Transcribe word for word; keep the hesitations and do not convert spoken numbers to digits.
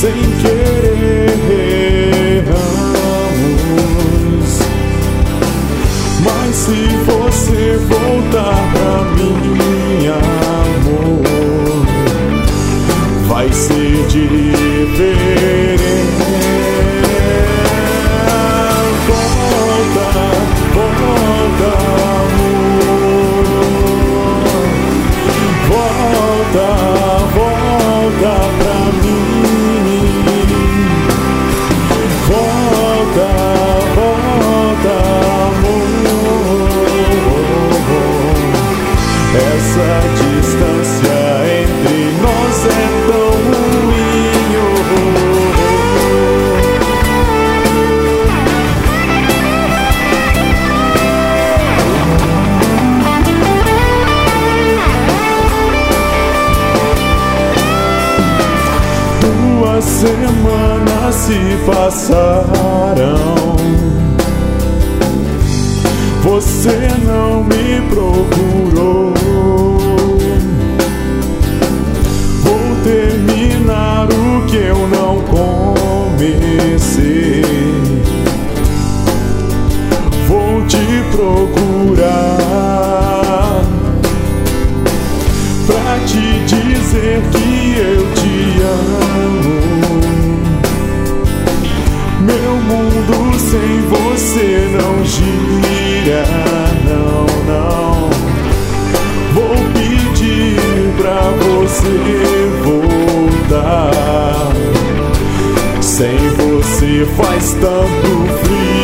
sem querer erramos. Mas se você voltar pra mim, amor, vai ser diferente. Volta, volta, amor. Volta, volta pra mim. Volta, volta, amor. Essa distância entre nós é tão ruim, oh, Duas semanas se passaram, você não me procurou. Vou terminar o que eu não comecei. Vou te procurar pra te dizer que eu te amo. Meu mundo sem você não gira, não, não. Vou pedir pra você voltar. Sem você faz tanto frio.